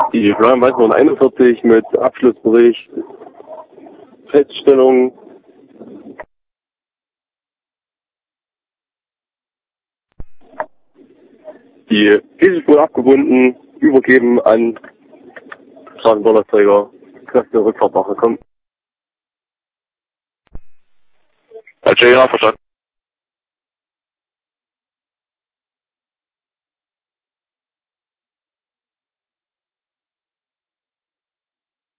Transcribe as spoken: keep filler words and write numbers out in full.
Die Plan Weißmann einundvierzig mit Abschlussbericht, Feststellung. Die Käsespur abgebunden, übergeben an Straßenbahnträger, Kräfte Rückfahrt machen kommen. Als ja, verstanden.